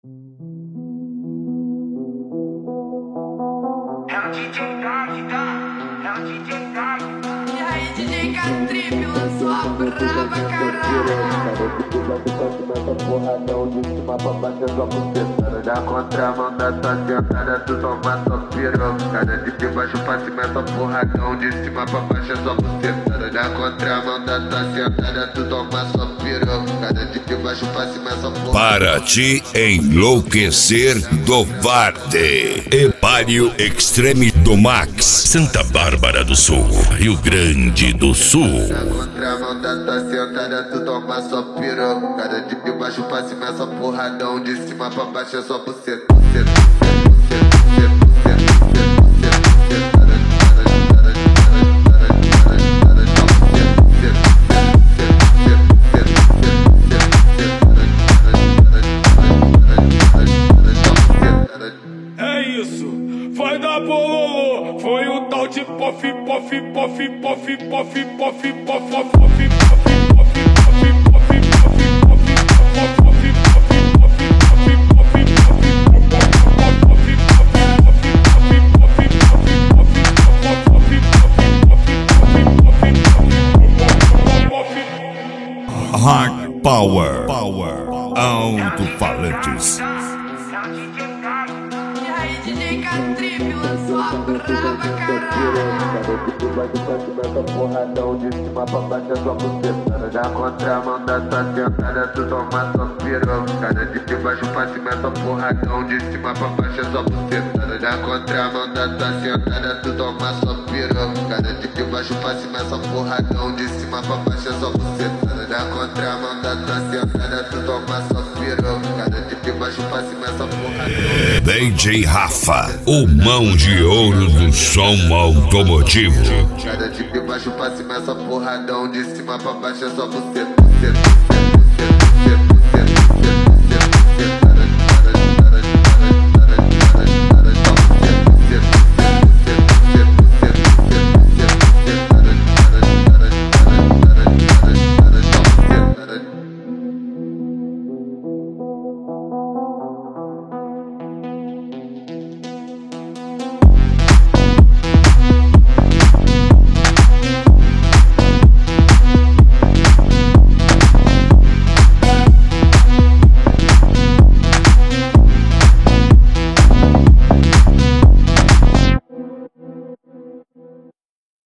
É o DJ Dark, tá? É o DJ Dark. E aí, DJ Catripe lançou a braba, caralho. Porradão de cima pra baixo, só por cima. Na contramão da tua sentada, tu toma sua pirocada. De baixo pra cima, essa porradão de cima pra baixo, só por cima. Na contramão da tua sentada, tu toma sua pirocada. De baixo pra cima, essa porradão. Para te enlouquecer do Varte. Epário Extreme do Max, Santa Bárbara do Sul, Rio Grande do Sul. Na contramão da tua sentada, tu toma sua pirocada. De baixo pra cima, essa porradão de cima pra baixo, é só por cima. É isso, vai dar bololô. Foi o tal de pof, pof, pof, pof, pof, pof, pof, pof, Hard Power, alto-falantes. E aí, DJ Catripe lançou a braba, caralho. Porradão de cima pra baixo, é só por cima. Na contramão da tua sentada, tu toma sua pirocada. De baixo pra cima, essa porradão de cima pra baixo, é só por cima. Na contramão da tua sentada, tu toma sua pirocada. De baixo pra cima, essa porradão de cima pra baixo, é só por cima. Na contramão da tua sentada, tu toma sua pirocada. De baixo pra cima, essa porradão. DJ Rafa, o mão de ouro do som automotivo. De baixo pra cima, essa porradão de cima pra baixo, é só por cima.